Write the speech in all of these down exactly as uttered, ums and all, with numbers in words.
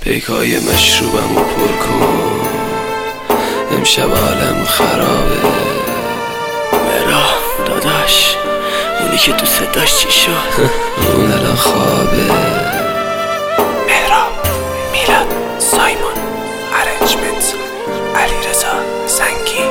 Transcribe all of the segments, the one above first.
پیکای مشروبم رو پر کن، امشب عالم خرابه. مرا داداش، اونی که دوست داشت چی شد؟ اون الان خوابه. مهراب، میلاد، سایمون، ارنجمنت، علیرضا زنگی.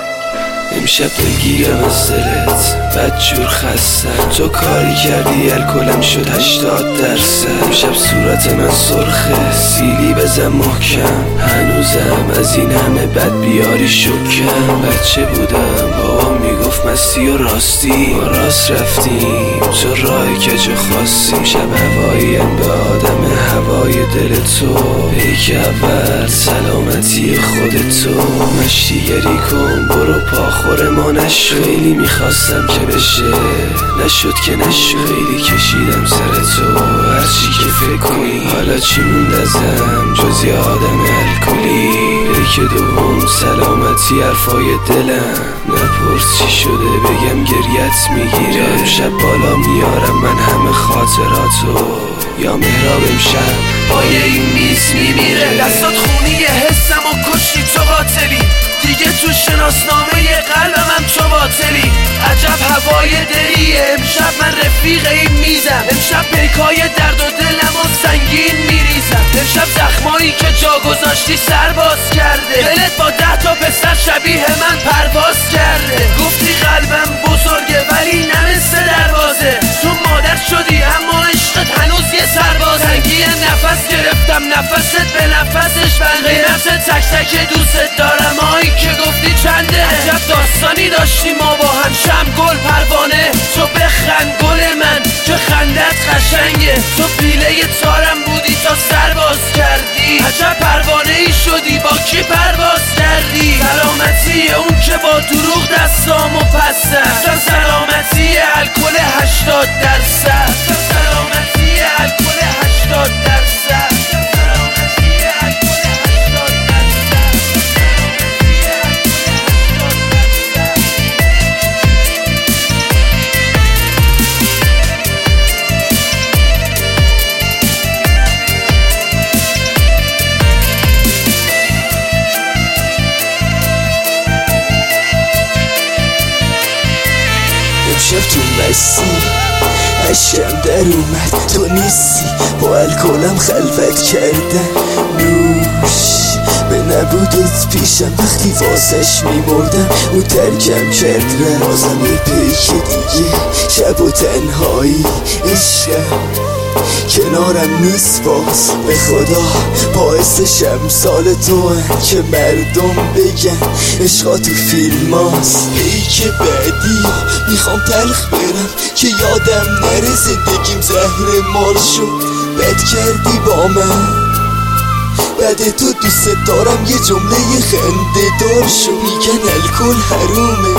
امشب دلگیرم از دلت، بدجور خستم. تو کاری کردی الکلم شد هشتاد درصد. امشب صورت من سرخه، سیلی بزن محکم. هنوزم از این همه بد بیاری شکم. بچه بودم بابام میگفت مستی و راستی، ما راست رفتیم تو راه کج خواستیم. شب هواییم به آدم هوای دل تو، پیک اول سلامتی خودتو. مشتیگری کن برو پاخور ما نشو، خیلی میخواستم که بشه نشد که نشو. خیلی کشیدم سر تو هرچی که فکر کنی، حالا چی موند ازم جز یه آدم الکلی. پیک دوم سلامتی حرفای دلم، نپرس چی شده بگم گریت میگیره. امشب بالا میارم من همه خاطراتو، یا مهراب امشب پای این میز میمیره. دستات خونی حسم و کشتی تو قاتلی، دیگه تو شناسنامه قلبم تو باطلی. عجب هوای دریه امشب، من رفیق این میزم. امشب پیکای درد و دلم و سنگین میریزم. امشب زخمایی که جا گذاشتی سر باز کرده، دلت با ده تا پسر شبیه من پرواز کرده. گفتی قلبم بزرگه ولی نمسته دروازه، تو مادر شدی اما عشقت هنوز یه سرباز. تنگی نفس گرفتم نفست به نفسش بنده، نفس تک تک دوست دارم هایی که گفتی چنده. عجب داستانی داشتی ما با هم، شم گل پروانه. تو بخند گل من که خندت قشنگه، تو پیله تارم بودی تا سر باز کردی. عجب پروانه ای شدی با کی پرواز کردی. سلامتی اون که با دروغ دستامو پس زد، سلامتی الکل هشتاد درصد، سلامتی الکل هشتاد درصد. امشب تو مستی عشقم در اومد، تو نیستی با الکلم خلوت کردن. نوش به نبودت پیشم وقتی واسش میمردم، اون ترکم کرد رفت. بازم یه پیک دیگه شب و تنهایی عشقم کنارم نیست باز. به خدا باعث شمسال تو هم که مردم بگن عشقا تو فیلم هاست. پیک بعدی میخوام تلخ برم که یادم نره زندگیم زهر مار شد. بد کردی با من بعد تو دوست دارم، یه جمله خنده دار شد. میگن الکل حرومه،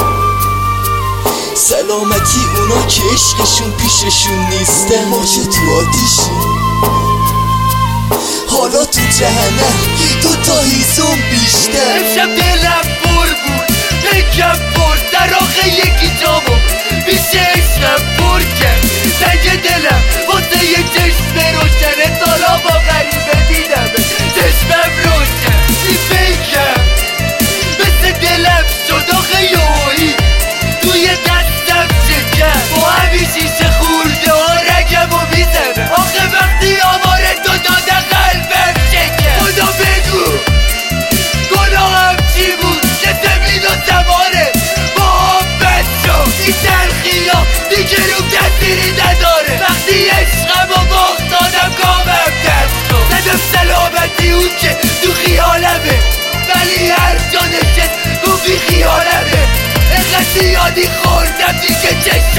سلامتی اونا که عشقشون پیششون نیستن. ما که تو آتیشیم حالا تو جهنم، دو تا هیزم بیشتر. امشب دلم پر بود پیکم پر، در آخه یکی جامو بیشه عشقم پر کرد. سنگ دلم واسه یه چشم روشنه، تالا با غریبه دیدم چشمم روشن. این پیکم مثل دلم شد آخه یوهی توی دستم شکر. با همین شیشه خورده ها رگم و میزنم، آخه وقتی آواره تو داده قلبم شکر. خدا بگو گناهم چی بود که زمین و زمانه با هم بد شد. این تلخی ها دیگه رو تأثیری نداره، وقتی عشقم و باختادم کامم دست شد. ندم سلامتی اون که تو خیالمه، ولی هر جا نشست گفتی خیالمه. اینقدر زیادی خوردم دیگه چشم